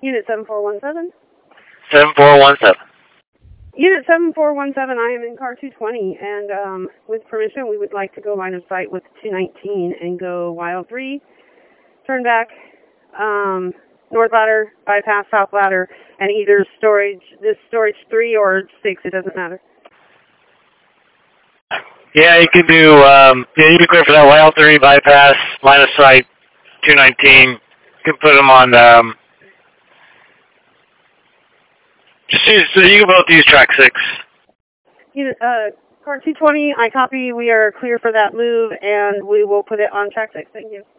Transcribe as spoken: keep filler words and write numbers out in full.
Unit seven four one seven. seven four one seven. Unit seven four one seven, I am in car two twenty, and um, with permission, we would like to go line of sight with two nineteen and go Y O three, turn back, um, north ladder, bypass, south ladder, and either storage, this storage three or six, it doesn't matter. Yeah, you can do, um, yeah, you can clear for that Y L three, bypass, line of sight, two nineteen. You can put them on, um, just use, so you can both use track six. Unit, uh, car two twenty, I copy, we are clear for that move, and we will put it on track six, thank you.